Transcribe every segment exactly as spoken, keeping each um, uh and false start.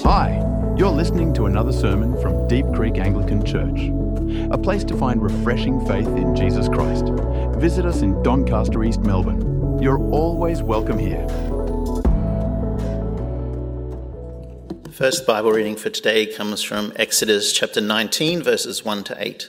Hi, you're listening to another sermon from Deep Creek Anglican Church, a place to find refreshing faith in Jesus Christ. Visit us in Doncaster, East Melbourne. You're always welcome here. The first Bible reading for today comes from Exodus chapter nineteen, verses one to eight.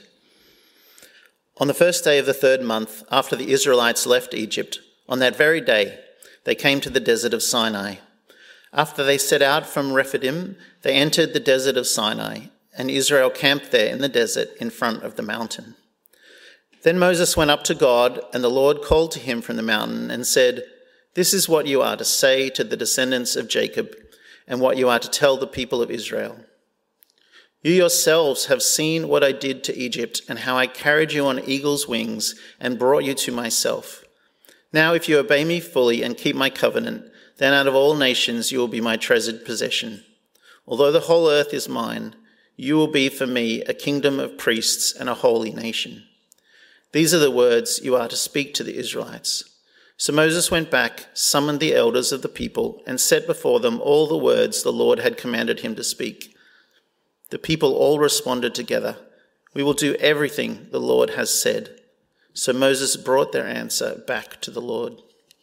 On the first day of the third month, after the Israelites left Egypt, on that very day, they came to the desert of Sinai. After they set out from Rephidim, they entered the desert of Sinai, and Israel camped there in the desert in front of the mountain. Then Moses went up to God, and the Lord called to him from the mountain and said, "This is what you are to say to the descendants of Jacob, and what you are to tell the people of Israel. You yourselves have seen what I did to Egypt, and how I carried you on eagle's wings and brought you to myself. Now if you obey me fully and keep my covenant, then out of all nations you will be my treasured possession. Although the whole earth is mine, you will be for me a kingdom of priests and a holy nation. These are the words you are to speak to the Israelites." So Moses went back, summoned the elders of the people, and set before them all the words the Lord had commanded him to speak. The people all responded together, "We will do everything the Lord has said." So Moses brought their answer back to the Lord.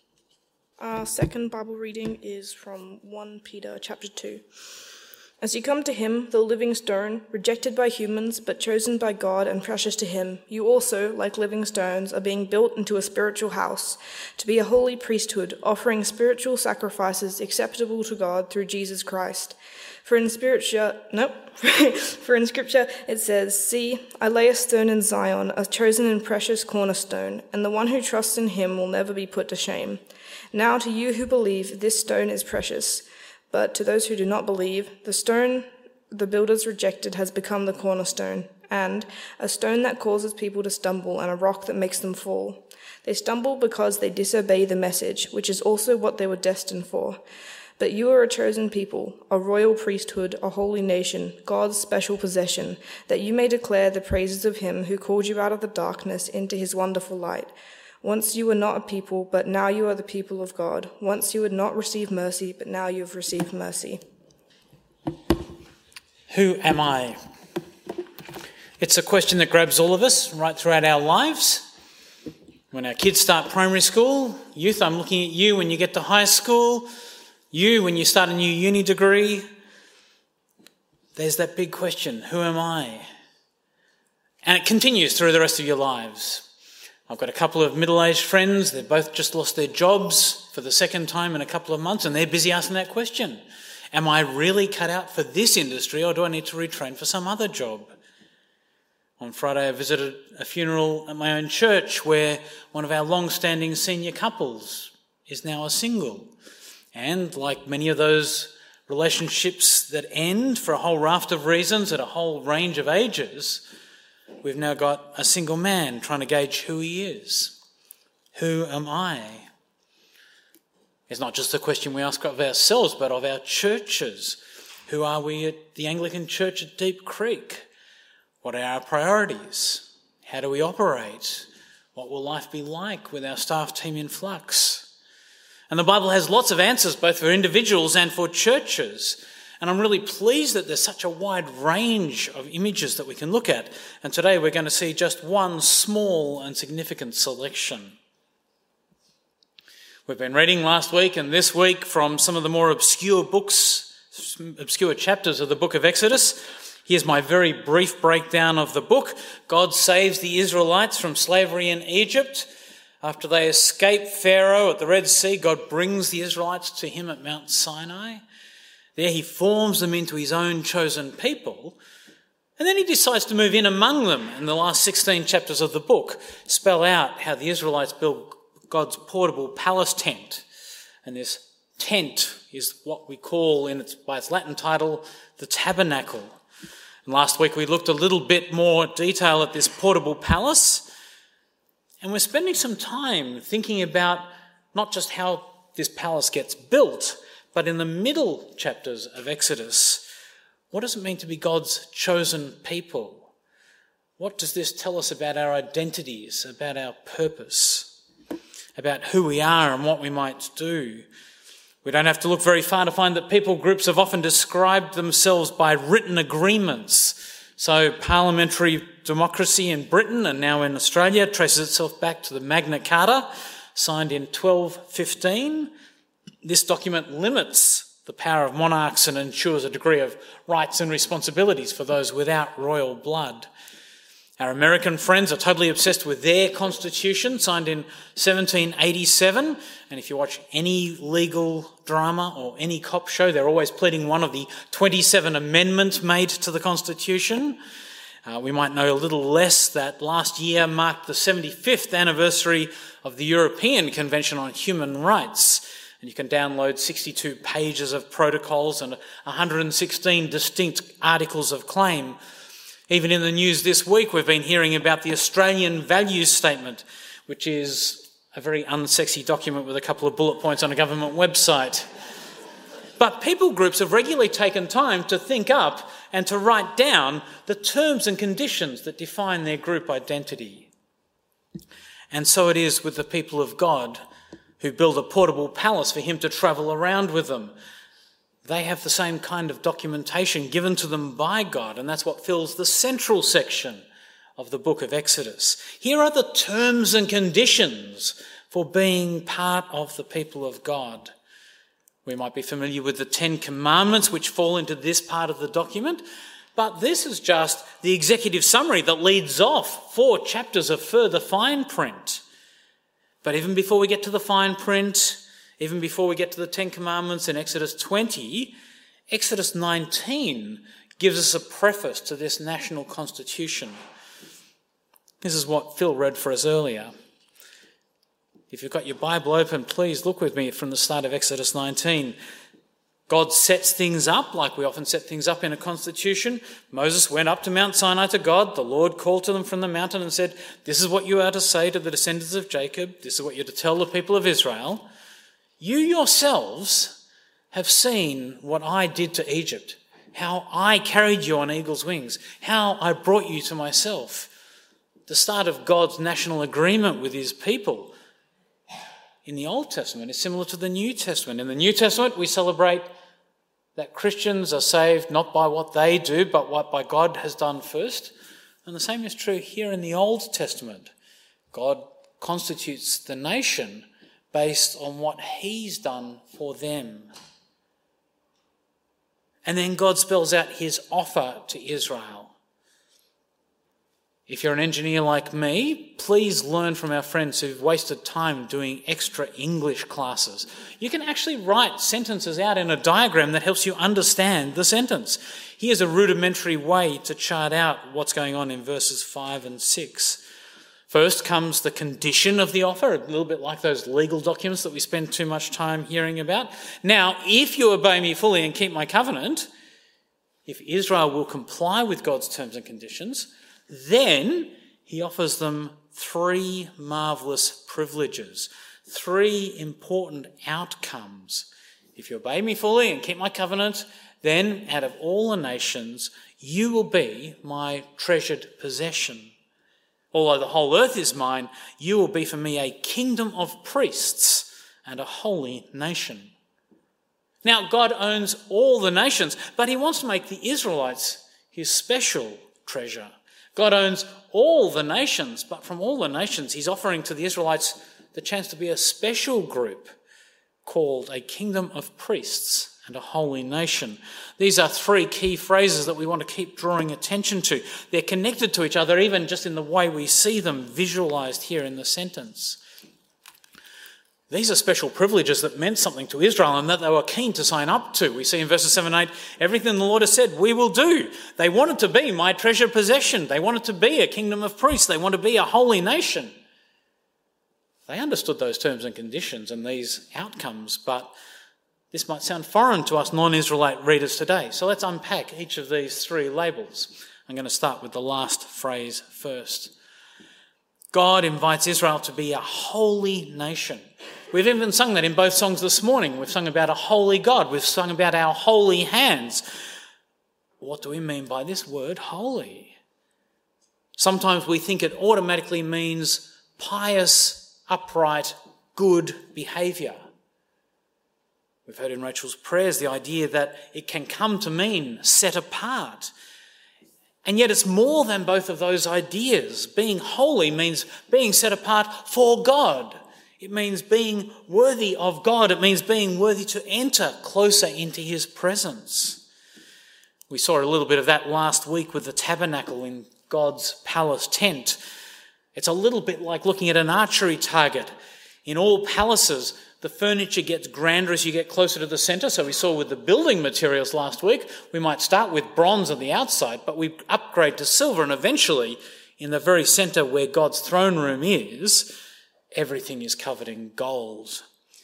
Our second Bible reading is from First Peter chapter two. As you come to him, the living stone, rejected by humans but chosen by God and precious to him, you also, like living stones, are being built into a spiritual house, to be a holy priesthood, offering spiritual sacrifices acceptable to God through Jesus Christ. For in scripture, nope, for in scripture it says, "See, I lay a stone in Zion, a chosen and precious cornerstone, and the one who trusts in him will never be put to shame." Now to you who believe, this stone is precious. But to those who do not believe, the stone the builders rejected has become the cornerstone, and a stone that causes people to stumble and a rock that makes them fall. They stumble because they disobey the message, which is also what they were destined for. But you are a chosen people, a royal priesthood, a holy nation, God's special possession, that you may declare the praises of him who called you out of the darkness into his wonderful light. Once you were not a people, but now you are the people of God. Once you had not received mercy, but now you have received mercy. Who am I? It's a question that grabs all of us right throughout our lives. When our kids start primary school, youth, I'm looking at you when you get to high school, you when you start a new uni degree. There's that big question, who am I? And it continues through the rest of your lives. I've got a couple of middle-aged friends. They've both just lost their jobs for the second time in a couple of months, and they're busy asking that question. Am I really cut out for this industry, or do I need to retrain for some other job? On Friday, I visited a funeral at my own church where one of our long-standing senior couples is now a single. And like many of those relationships that end for a whole raft of reasons at a whole range of ages, we've now got a single man trying to gauge who he is. Who am I? It's not just a question we ask of ourselves, but of our churches. Who are we at the Anglican Church at Deep Creek? What are our priorities? How do we operate? What will life be like with our staff team in flux? And the Bible has lots of answers, both for individuals and for churches. And I'm really pleased that there's such a wide range of images that we can look at. And today we're going to see just one small and significant selection. We've been reading last week and this week from some of the more obscure books, obscure chapters of the book of Exodus. Here's my very brief breakdown of the book. God saves the Israelites from slavery in Egypt. After they escape Pharaoh at the Red Sea, God brings the Israelites to him at Mount Sinai. There he forms them into his own chosen people, and then he decides to move in among them. In the last sixteen chapters of the book, spell out how the Israelites build God's portable palace tent. And this tent is what we call, in its, by its Latin title, the tabernacle. And last week we looked a little bit more detail at this portable palace, and we're spending some time thinking about not just how this palace gets built, but in the middle chapters of Exodus, what does it mean to be God's chosen people? What does this tell us about our identities, about our purpose, about who we are and what we might do? We don't have to look very far to find that people groups have often described themselves by written agreements. So parliamentary democracy in Britain and now in Australia traces itself back to the Magna Carta, signed in twelve fifteen. This document limits the power of monarchs and ensures a degree of rights and responsibilities for those without royal blood. Our American friends are totally obsessed with their constitution, signed in seventeen eighty-seven. And if you watch any legal drama or any cop show, they're always pleading one of the twenty-seven amendments made to the Constitution. Uh, we might know a little less that last year marked the seventy-fifth anniversary of the European Convention on Human Rights. And you can download sixty-two pages of protocols and one hundred sixteen distinct articles of claim. Even in the news this week, we've been hearing about the Australian Values Statement, which is a very unsexy document with a couple of bullet points on a government website. But people groups have regularly taken time to think up and to write down the terms and conditions that define their group identity. And so it is with the people of God who build a portable palace for him to travel around with them. They have the same kind of documentation given to them by God, and that's what fills the central section of the book of Exodus. Here are the terms and conditions for being part of the people of God. We might be familiar with the Ten Commandments, which fall into this part of the document, but this is just the executive summary that leads off four chapters of further fine print. But even before we get to the fine print, even before we get to the Ten Commandments in Exodus twenty, Exodus nineteen gives us a preface to this national constitution. This is what Phil read for us earlier. If you've got your Bible open, please look with me from the start of Exodus nineteen. God sets things up like we often set things up in a constitution. Moses went up to Mount Sinai to God. The Lord called to them from the mountain and said, "This is what you are to say to the descendants of Jacob. This is what you're to tell the people of Israel. You yourselves have seen what I did to Egypt, how I carried you on eagle's wings, how I brought you to myself." The start of God's national agreement with his people in the Old Testament is similar to the New Testament. In the New Testament, we celebrate that Christians are saved not by what they do, but what by God has done first. And the same is true here in the Old Testament. God constitutes the nation based on what he's done for them. And then God spells out his offer to Israel. If you're an engineer like me, please learn from our friends who've wasted time doing extra English classes. You can actually write sentences out in a diagram that helps you understand the sentence. Here's a rudimentary way to chart out what's going on in verses five and six. First comes the condition of the offer, a little bit like those legal documents that we spend too much time hearing about. Now, if you obey me fully and keep my covenant, if Israel will comply with God's terms and conditions, then he offers them three marvellous privileges, three important outcomes. If you obey me fully and keep my covenant, then out of all the nations, you will be my treasured possession. Although the whole earth is mine, you will be for me a kingdom of priests and a holy nation. Now, God owns all the nations, but he wants to make the Israelites his special treasure. God owns all the nations, but from all the nations, he's offering to the Israelites the chance to be a special group called a kingdom of priests and a holy nation. These are three key phrases that we want to keep drawing attention to. They're connected to each other, even just in the way we see them visualized here in the sentence. These are special privileges that meant something to Israel and that they were keen to sign up to. We see in verses seven and eight, everything the Lord has said, we will do. They wanted to be my treasured possession. They wanted to be a kingdom of priests. They want to be a holy nation. They understood those terms and conditions and these outcomes, but this might sound foreign to us non-Israelite readers today. So let's unpack each of these three labels. I'm going to start with the last phrase first. God invites Israel to be a holy nation. We've even sung that in both songs this morning. We've sung about a holy God. We've sung about our holy hands. What do we mean by this word, holy? Sometimes we think it automatically means pious, upright, good behaviour. We've heard in Rachel's prayers the idea that it can come to mean set apart. And yet it's more than both of those ideas. Being holy means being set apart for God. It means being worthy of God. It means being worthy to enter closer into his presence. We saw a little bit of that last week with the tabernacle in God's palace tent. It's a little bit like looking at an archery target. In all palaces, the furniture gets grander as you get closer to the centre. So we saw with the building materials last week, we might start with bronze on the outside, but we upgrade to silver, and eventually, in the very centre where God's throne room is, everything is covered in gold.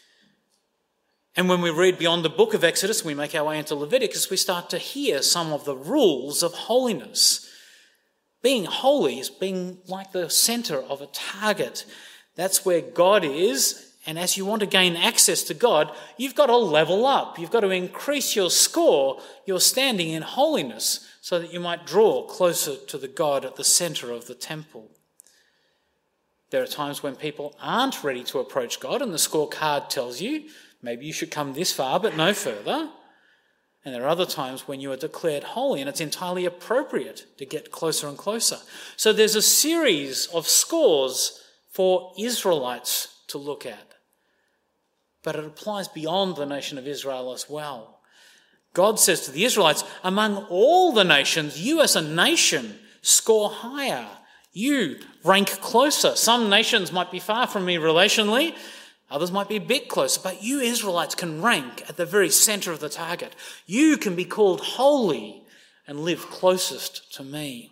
And when we read beyond the book of Exodus, we make our way into Leviticus, we start to hear some of the rules of holiness. Being holy is being like the centre of a target. That's where God is. And as you want to gain access to God, you've got to level up. You've got to increase your score, your standing in holiness, so that you might draw closer to the God at the centre of the temple. There are times when people aren't ready to approach God, and the scorecard tells you, maybe you should come this far, but no further. And there are other times when you are declared holy, and it's entirely appropriate to get closer and closer. So there's a series of scores for Israelites to look at. But it applies beyond the nation of Israel as well. God says to the Israelites, among all the nations, you as a nation score higher. You rank closer. Some nations might be far from me relationally, others might be a bit closer, but you Israelites can rank at the very centre of the target. You can be called holy and live closest to me.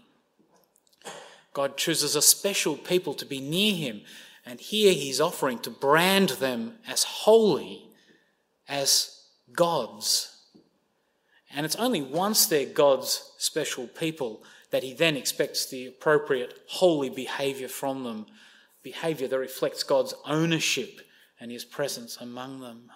God chooses a special people to be near him. And here he's offering to brand them as holy, as God's. And it's only once they're God's special people that he then expects the appropriate holy behaviour from them, behaviour that reflects God's ownership and his presence among them.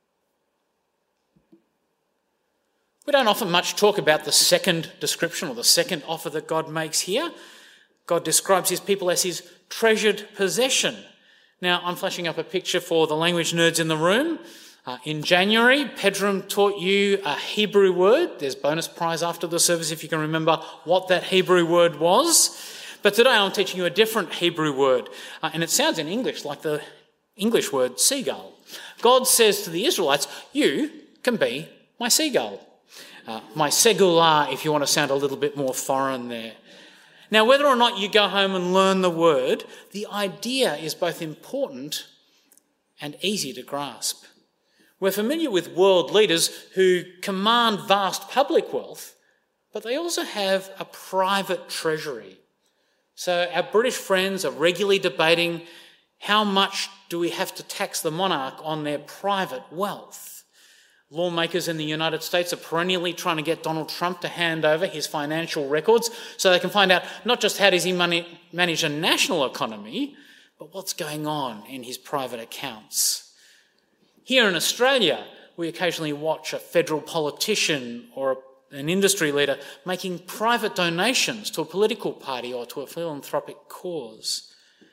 We don't often much talk about the second description or the second offer that God makes here. God describes his people as his treasured possession. Now, I'm flashing up a picture for the language nerds in the room. Uh, in January, Pedram taught you a Hebrew word. There's bonus prize after the service if you can remember what that Hebrew word was. But today I'm teaching you a different Hebrew word. Uh, and it sounds in English like the English word seagull. God says to the Israelites, you can be my seagull. Uh, my segular, if you want to sound a little bit more foreign there. Now, whether or not you go home and learn the word, the idea is both important and easy to grasp. We're familiar with world leaders who command vast public wealth, but they also have a private treasury. So our British friends are regularly debating how much do we have to tax the monarch on their private wealth. Lawmakers in the United States are perennially trying to get Donald Trump to hand over his financial records so they can find out not just how does he money, manage a national economy, but what's going on in his private accounts. Here in Australia, we occasionally watch a federal politician or an industry leader making private donations to a political party or to a philanthropic cause.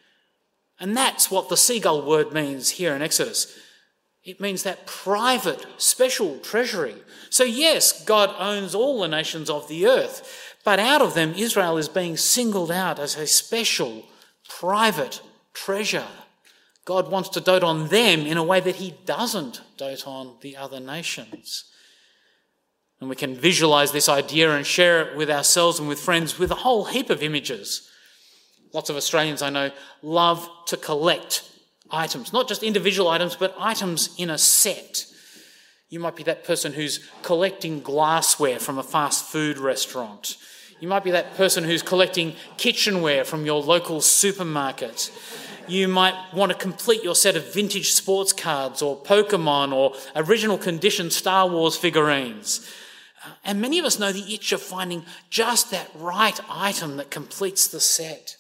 And that's what the seagull word means here in Exodus. It means that private, special treasury. So yes, God owns all the nations of the earth, but out of them, Israel is being singled out as a special, private treasure. God wants to dote on them in a way that he doesn't dote on the other nations. And we can visualise this idea and share it with ourselves and with friends with a whole heap of images. Lots of Australians I know love to collect items, not just individual items, but items in a set. You might be that person who's collecting glassware from a fast food restaurant. You might be that person who's collecting kitchenware from your local supermarket. You might want to complete your set of vintage sports cards or Pokemon or original condition Star Wars figurines. And many of us know the itch of finding just that right item that completes the set.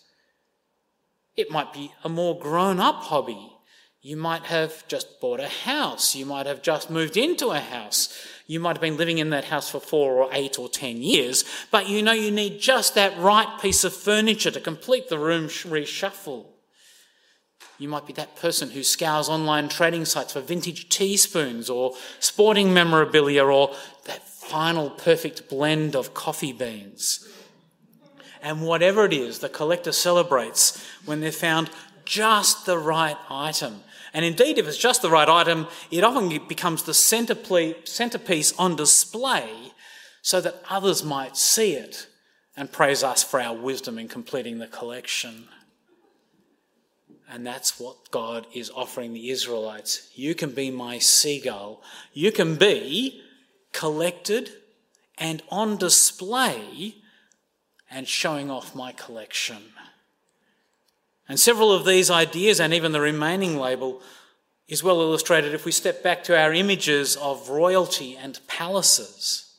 It might be a more grown-up hobby. You might have just bought a house. You might have just moved into a house. You might have been living in that house for four or eight or ten years, but you know you need just that right piece of furniture to complete the room reshuffle. You might be that person who scours online trading sites for vintage teaspoons or sporting memorabilia or that final perfect blend of coffee beans. And whatever it is, the collector celebrates when they've found just the right item. And indeed, if it's just the right item, it often becomes the centerpiece on display so that others might see it and praise us for our wisdom in completing the collection. And that's what God is offering the Israelites. You can be my seagull. You can be collected and on display and showing off my collection. And several of these ideas, and even the remaining label, is well illustrated if we step back to our images of royalty and palaces.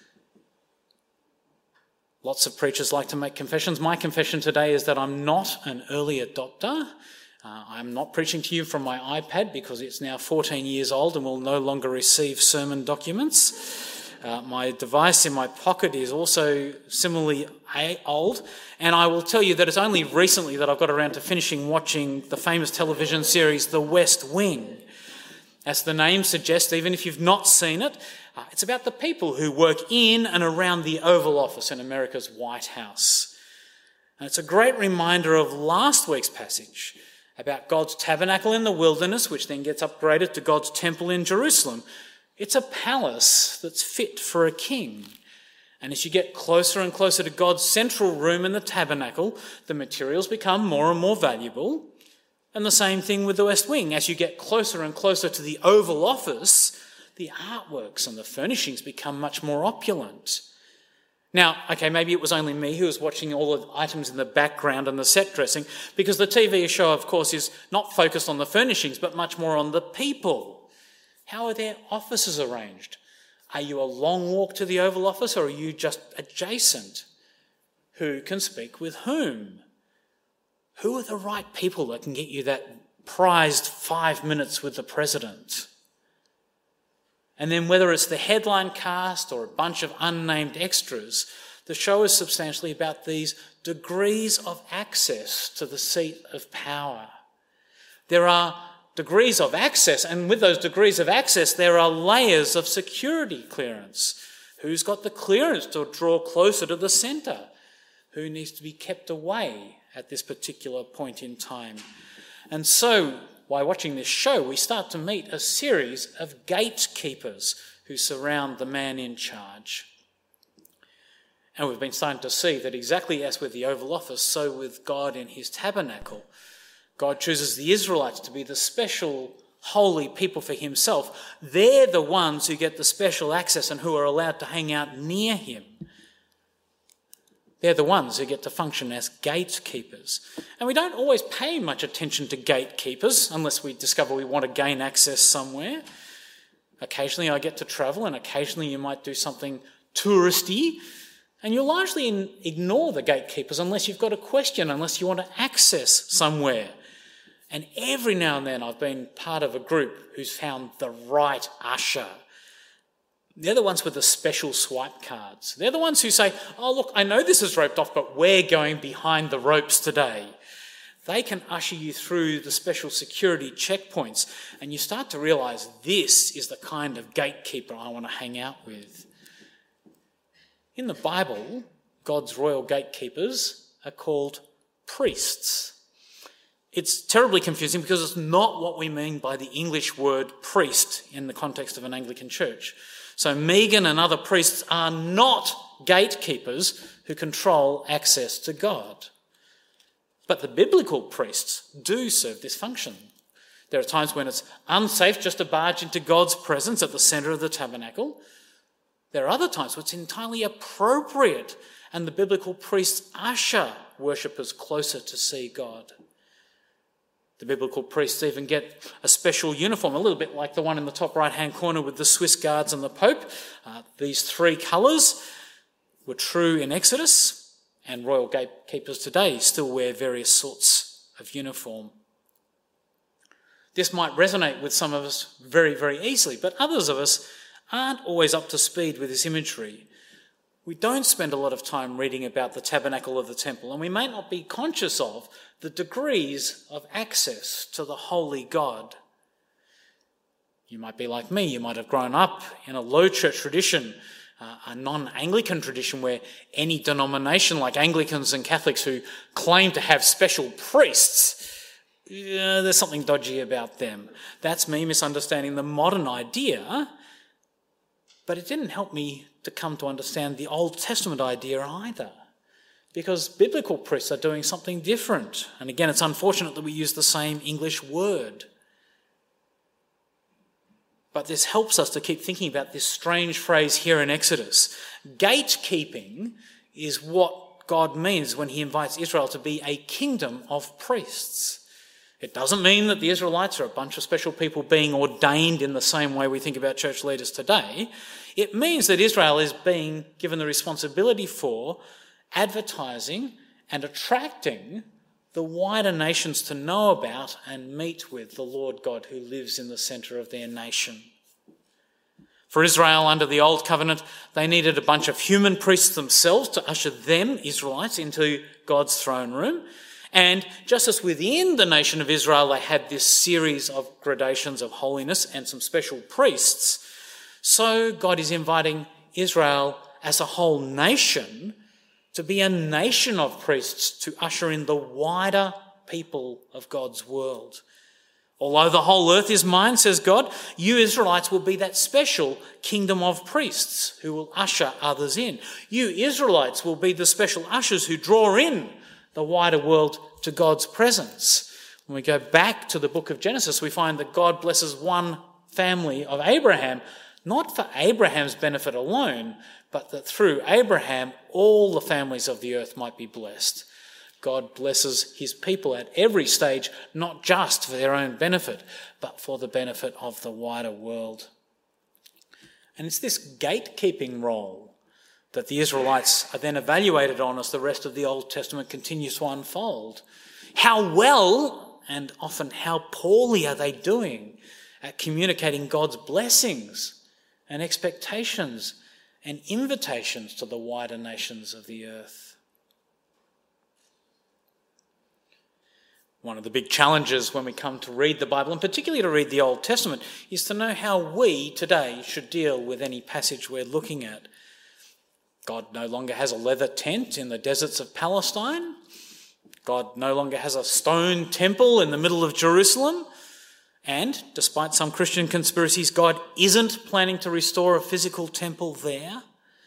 Lots of preachers like to make confessions. My confession today is that I'm not an early adopter. Uh, I'm not preaching to you from my iPad because it's now fourteen years old and will no longer receive sermon documents. Uh, my device in my pocket is also similarly old, and I will tell you that it's only recently that I've got around to finishing watching the famous television series The West Wing. As the name suggests, even if you've not seen it, uh, it's about the people who work in and around the Oval Office in America's White House. And it's a great reminder of last week's passage about God's tabernacle in the wilderness, which then gets upgraded to God's temple in Jerusalem. It's a palace that's fit for a king. And as you get closer and closer to God's central room in the tabernacle, the materials become more and more valuable. And the same thing with the West Wing. As you get closer and closer to the Oval Office, the artworks and the furnishings become much more opulent. Now, okay, maybe it was only me who was watching all the items in the background and the set dressing, because the T V show, of course, is not focused on the furnishings, but much more on the people. How are their offices arranged? Are you a long walk to the Oval Office, or are you just adjacent? Who can speak with whom? Who are the right people that can get you that prized five minutes with the president? And then whether it's the headline cast or a bunch of unnamed extras, the show is substantially about these degrees of access to the seat of power. There are degrees of access, and with those degrees of access, there are layers of security clearance. Who's got the clearance to draw closer to the centre? Who needs to be kept away at this particular point in time? And so, by watching this show, we start to meet a series of gatekeepers who surround the man in charge. And we've been starting to see that exactly as with the Oval Office, so with God in his tabernacle, God chooses the Israelites to be the special, holy people for himself. They're the ones who get the special access and who are allowed to hang out near him. They're the ones who get to function as gatekeepers. And we don't always pay much attention to gatekeepers unless we discover we want to gain access somewhere. Occasionally I get to travel, and occasionally you might do something touristy, and you'll largely in, ignore the gatekeepers unless you've got a question, unless you want to access somewhere. And every now and then I've been part of a group who's found the right usher. They're the ones with the special swipe cards. They're the ones who say, oh, look, I know this is roped off, but we're going behind the ropes today. They can usher you through the special security checkpoints, and you start to realise this is the kind of gatekeeper I want to hang out with. In the Bible, God's royal gatekeepers are called priests. It's terribly confusing because it's not what we mean by the English word priest in the context of an Anglican church. So Megan and other priests are not gatekeepers who control access to God. But the biblical priests do serve this function. There are times when it's unsafe just to barge into God's presence at the centre of the tabernacle. There are other times when it's entirely appropriate, and the biblical priests usher worshippers closer to see God. The biblical priests even get a special uniform, a little bit like the one in the top right-hand corner with the Swiss Guards and the Pope. Uh, these three colours were true in Exodus, and royal gatekeepers today still wear various sorts of uniform. This might resonate with some of us very, very easily, but others of us aren't always up to speed with this imagery. we don't spend a lot of time reading about the tabernacle of the temple, and we may not be conscious of the degrees of access to the holy God. You might be like me. You might have grown up in a low church tradition, uh, a non-Anglican tradition where any denomination like Anglicans and Catholics who claim to have special priests, yeah, there's something dodgy about them. That's me misunderstanding the modern idea, but it didn't help me to come to understand the Old Testament idea either, because biblical priests are doing something different. And again, it's unfortunate that we use the same English word. But this helps us to keep thinking about this strange phrase here in Exodus. Gatekeeping is what God means when he invites Israel to be a kingdom of priests. It doesn't mean that the Israelites are a bunch of special people being ordained in the same way we think about church leaders today. It means that Israel is being given the responsibility for advertising and attracting the wider nations to know about and meet with the Lord God who lives in the centre of their nation. For Israel under the Old Covenant, they needed a bunch of human priests themselves to usher them, Israelites, into God's throne room. And just as within the nation of Israel they had this series of gradations of holiness and some special priests, so God is inviting Israel as a whole nation to be a nation of priests to usher in the wider people of God's world. Although the whole earth is mine, says God, you Israelites will be that special kingdom of priests who will usher others in. You Israelites will be the special ushers who draw in the wider world to God's presence. When we go back to the book of Genesis, we find that God blesses one family of Abraham, not for Abraham's benefit alone, but that through Abraham, all the families of the earth might be blessed. God blesses his people at every stage, not just for their own benefit, but for the benefit of the wider world. And it's this gatekeeping role that the Israelites are then evaluated on as the rest of the Old Testament continues to unfold. How well, and often how poorly, are they doing at communicating God's blessings and expectations and invitations to the wider nations of the earth? One of the big challenges when we come to read the Bible, and particularly to read the Old Testament, is to know how we today should deal with any passage we're looking at. God no longer has a leather tent in the deserts of Palestine. God no longer has a stone temple in the middle of Jerusalem. And, despite some Christian conspiracies, God isn't planning to restore a physical temple there.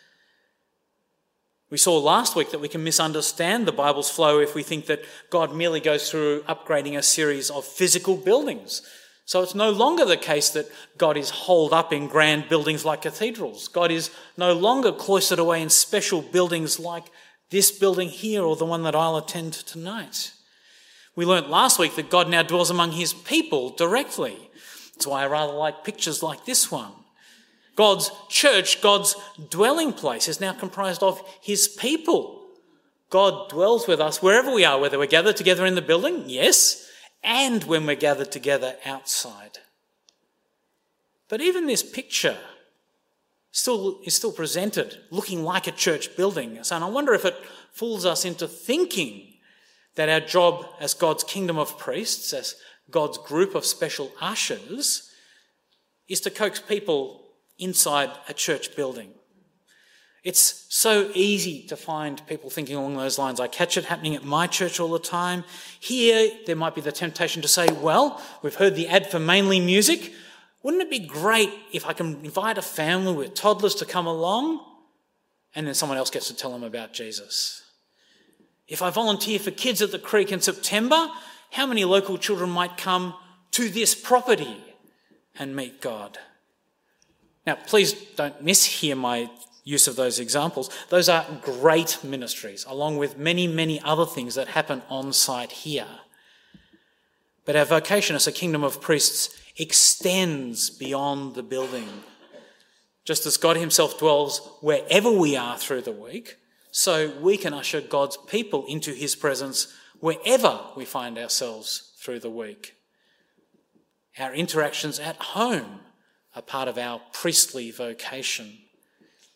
We saw last week that we can misunderstand the Bible's flow if we think that God merely goes through upgrading a series of physical buildings. So it's no longer the case that God is holed up in grand buildings like cathedrals. God is no longer cloistered away in special buildings like this building here or the one that I'll attend tonight. We learnt last week that God now dwells among his people directly. That's why I rather like pictures like this one. God's church, God's dwelling place, is now comprised of his people. God dwells with us wherever we are, whether we're gathered together in the building, yes, and when we're gathered together outside. But even this picture still is still presented looking like a church building. So I wonder if it fools us into thinking that our job as God's kingdom of priests, as God's group of special ushers, is to coax people inside a church building. It's so easy to find people thinking along those lines. I catch it happening at my church all the time. Here, there might be the temptation to say, well, we've heard the ad for Mainly Music. Wouldn't it be great if I can invite a family with toddlers to come along? And then someone else gets to tell them about Jesus. If I volunteer for Kids at the Creek in September, how many local children might come to this property and meet God? Now, please don't mishear my use of those examples. Those are great ministries, along with many, many other things that happen on site here. But our vocation as a kingdom of priests extends beyond the building. Just as God himself dwells wherever we are through the week, so we can usher God's people into his presence wherever we find ourselves through the week. Our interactions at home are part of our priestly vocation.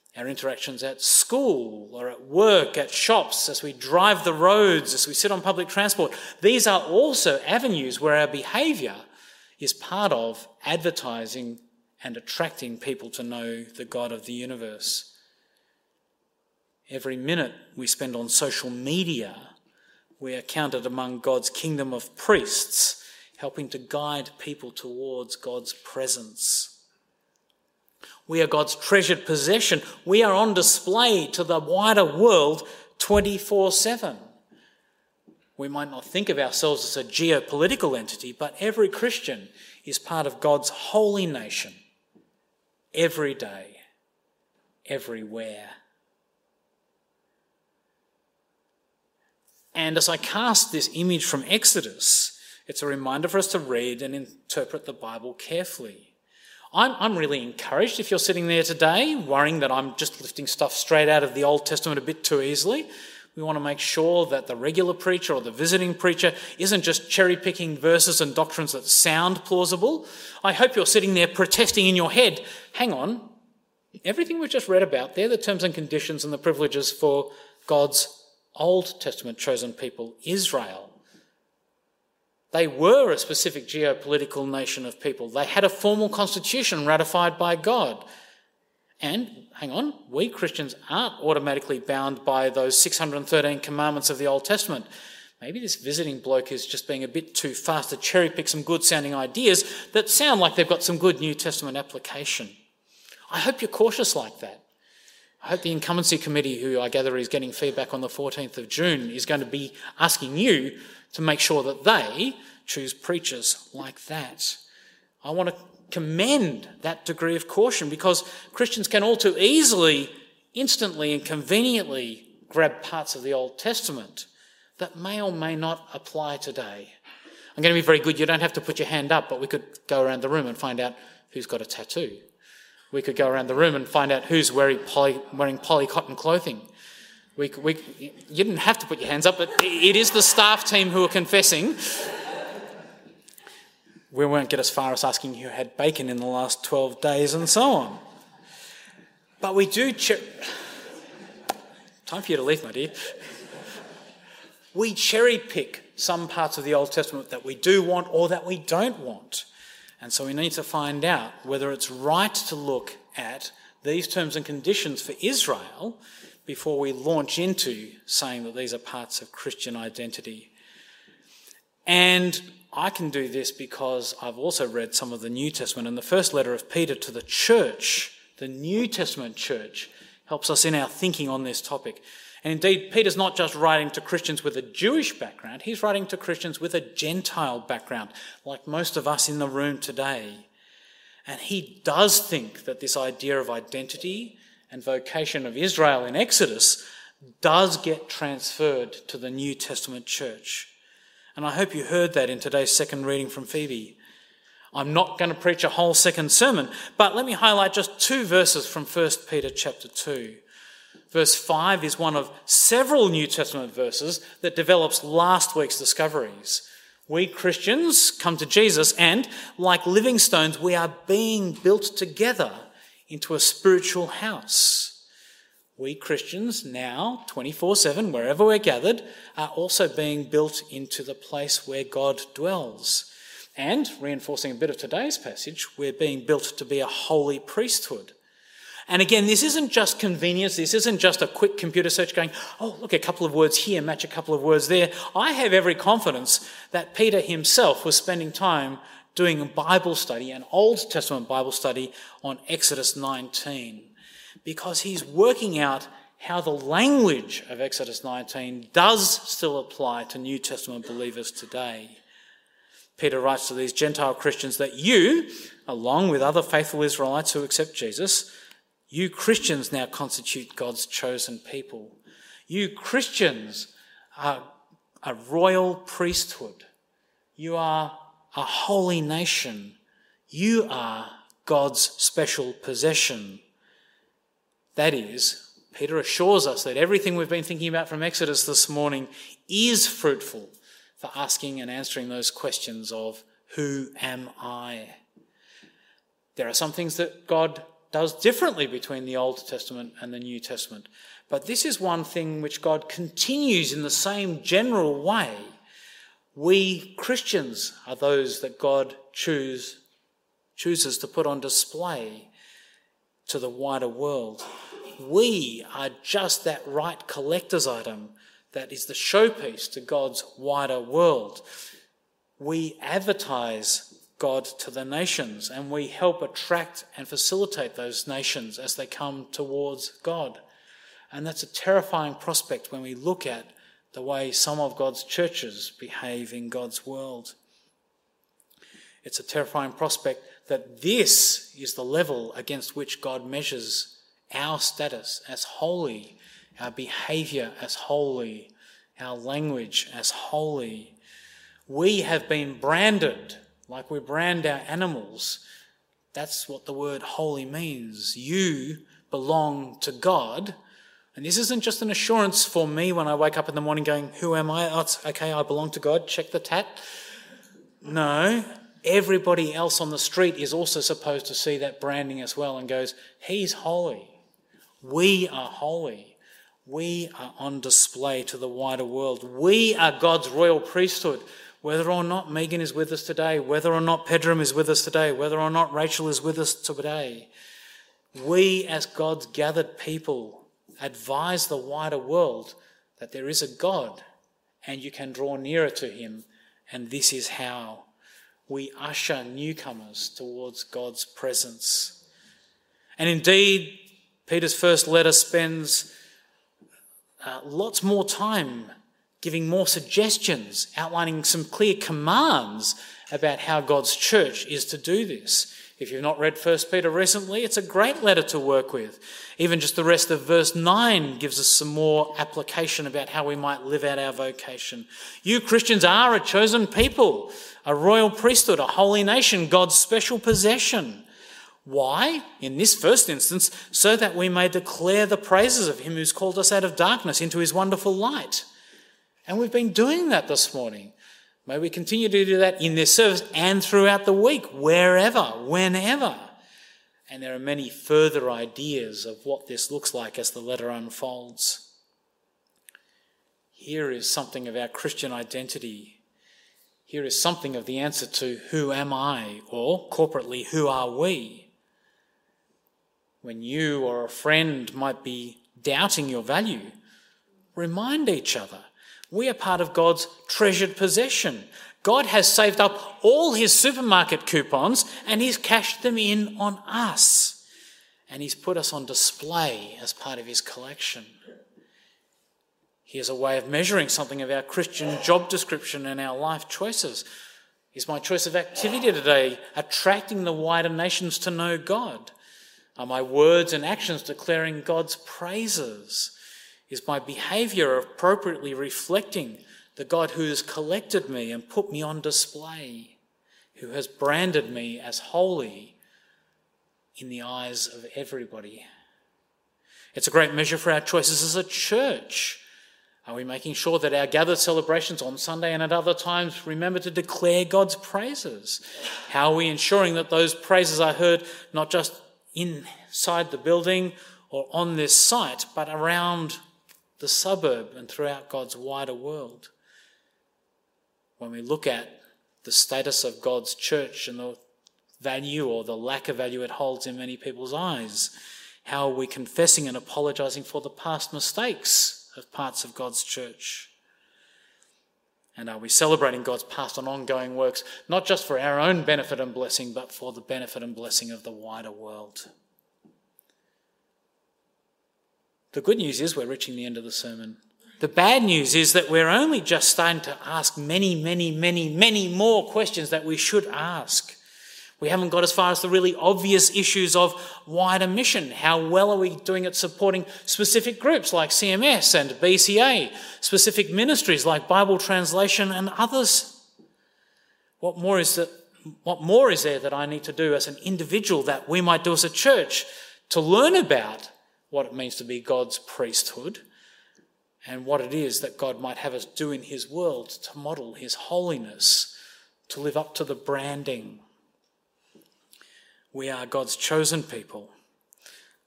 our interactions at school or at work, at shops, as we drive the roads, as we sit on public transport. These are also avenues where our behaviour is part of advertising and attracting people to know the God of the universe. Every minute we spend on social media, we are counted among God's kingdom of priests, helping to guide people towards God's presence. We are God's treasured possession. We are on display to the wider world twenty-four seven. We might not think of ourselves as a geopolitical entity, but every Christian is part of God's holy nation, every day, everywhere. And as I cast this image from Exodus, it's a reminder for us to read and interpret the Bible carefully. I'm, I'm really encouraged if you're sitting there today worrying that I'm just lifting stuff straight out of the Old Testament a bit too easily. We want to make sure that the regular preacher or the visiting preacher isn't just cherry-picking verses and doctrines that sound plausible. I hope you're sitting there protesting in your head, hang on, everything we've just read about, they're the terms and conditions and the privileges for God's Old Testament chosen people, Israel. They were a specific geopolitical nation of people. They had a formal constitution ratified by God. And, hang on, we Christians aren't automatically bound by those six hundred thirteen commandments of the Old Testament. Maybe this visiting bloke is just being a bit too fast to cherry-pick some good-sounding ideas that sound like they've got some good New Testament application. I hope you're cautious like that. I hope the incumbency committee, who I gather is getting feedback on the fourteenth of June, is going to be asking you to make sure that they choose preachers like that. I want to commend that degree of caution because Christians can all too easily, instantly and conveniently grab parts of the Old Testament that may or may not apply today. I'm going to be very good. You don't have to put your hand up, but we could go around the room and find out who's got a tattoo. We could go around the room and find out who's wearing poly, wearing polycotton clothing. We, we, you didn't have to put your hands up, but it is the staff team who are confessing. We won't get as far as asking who had bacon in the last twelve days and so on. But we do... Cher- Time for you to leave, my dear. We cherry-pick some parts of the Old Testament that we do want or that we don't want. And so we need to find out whether it's right to look at these terms and conditions for Israel before we launch into saying that these are parts of Christian identity. And I can do this because I've also read some of the New Testament, and the first letter of Peter to the church, the New Testament church, helps us in our thinking on this topic. And indeed, Peter's not just writing to Christians with a Jewish background, he's writing to Christians with a Gentile background, like most of us in the room today. And he does think that this idea of identity and vocation of Israel in Exodus does get transferred to the New Testament church. And I hope you heard that in today's second reading from Phoebe. I'm not going to preach a whole second sermon, but let me highlight just two verses from First Peter chapter two. Verse five is one of several New Testament verses that develops last week's discoveries. We Christians come to Jesus and, like living stones, we are being built together into a spiritual house. We Christians now, twenty-four seven, wherever we're gathered, are also being built into the place where God dwells. And, reinforcing a bit of today's passage, we're being built to be a holy priesthood. And again, this isn't just convenience. This isn't just a quick computer search going, oh, look, a couple of words here match a couple of words there. I have every confidence that Peter himself was spending time doing a Bible study, an Old Testament Bible study on Exodus nineteen, because he's working out how the language of Exodus nineteen does still apply to New Testament believers today. Peter writes to these Gentile Christians that you, along with other faithful Israelites who accept Jesus, you Christians now constitute God's chosen people. You Christians are a royal priesthood. You are a holy nation. You are God's special possession. That is, Peter assures us that everything we've been thinking about from Exodus this morning is fruitful for asking and answering those questions of, who am I? There are some things that God does differently between the Old Testament and the New Testament. But this is one thing which God continues in the same general way. We Christians are those that God choose, chooses to put on display to the wider world. We are just that right collector's item that is the showpiece to God's wider world. We advertise God to the nations, and we help attract and facilitate those nations as they come towards God. And that's a terrifying prospect when we look at the way some of God's churches behave in God's world. It's a terrifying prospect that this is the level against which God measures our status as holy, our behaviour as holy, our language as holy. We have been branded like we brand our animals. That's what the word holy means. You belong to God. And this isn't just an assurance for me when I wake up in the morning going, who am I? Oh, it's okay, I belong to God, check the tat. No, everybody else on the street is also supposed to see that branding as well and goes, he's holy. We are holy. We are on display to the wider world. We are God's royal priesthood. Whether or not Megan is with us today, whether or not Pedram is with us today, whether or not Rachel is with us today, we as God's gathered people advise the wider world that there is a God and you can draw nearer to him, and this is how we usher newcomers towards God's presence. And indeed, Peter's first letter spends uh, lots more time giving more suggestions, outlining some clear commands about how God's church is to do this. If you've not read First Peter recently, it's a great letter to work with. Even just the rest of verse nine gives us some more application about how we might live out our vocation. You Christians are a chosen people, a royal priesthood, a holy nation, God's special possession. Why? In this first instance, so that we may declare the praises of him who's called us out of darkness into his wonderful light. And we've been doing that this morning. May we continue to do that in this service and throughout the week, wherever, whenever. And there are many further ideas of what this looks like as the letter unfolds. Here is something of our Christian identity. Here is something of the answer to who am I, or corporately, who are we? When you or a friend might be doubting your value, remind each other. We are part of God's treasured possession. God has saved up all his supermarket coupons and he's cashed them in on us. And he's put us on display as part of his collection. Here's a way of measuring something of our Christian job description and our life choices. Is my choice of activity today attracting the wider nations to know God? Are my words and actions declaring God's praises? Is my behaviour appropriately reflecting the God who has collected me and put me on display, who has branded me as holy in the eyes of everybody? It's a great measure for our choices as a church. Are we making sure that our gathered celebrations on Sunday and at other times remember to declare God's praises? How are we ensuring that those praises are heard not just inside the building or on this site, but around the suburb and throughout God's wider world? When we look at the status of God's church and the value or the lack of value it holds in many people's eyes, how are we confessing and apologising for the past mistakes of parts of God's church? And are we celebrating God's past and ongoing works, not just for our own benefit and blessing, but for the benefit and blessing of the wider world? The good news is we're reaching the end of the sermon. The bad news is that we're only just starting to ask many, many, many, many more questions that we should ask. We haven't got as far as the really obvious issues of wider mission. How well are we doing at supporting specific groups like C M S and B C A, specific ministries like Bible translation and others? What more is that, what more is there that I need to do as an individual that we might do as a church to learn about what it means to be God's priesthood and what it is that God might have us do in his world to model his holiness, to live up to the branding? We are God's chosen people.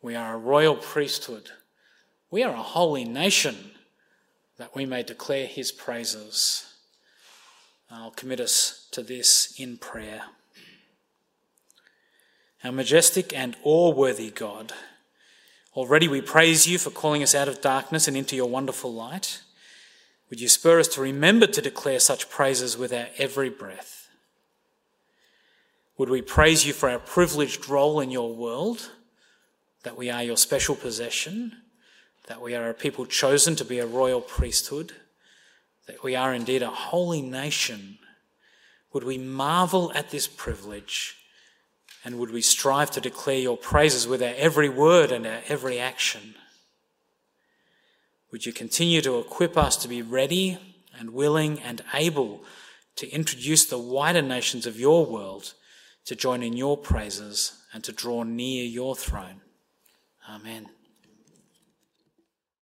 We are a royal priesthood. We are a holy nation, that we may declare his praises. I'll commit us to this in prayer. Our majestic and awe-worthy God, already we praise you for calling us out of darkness and into your wonderful light. Would you spur us to remember to declare such praises with our every breath? Would we praise you for our privileged role in your world, that we are your special possession, that we are a people chosen to be a royal priesthood, that we are indeed a holy nation? Would we marvel at this privilege, and would we strive to declare your praises with our every word and our every action? Would you continue to equip us to be ready and willing and able to introduce the wider nations of your world to join in your praises and to draw near your throne? Amen.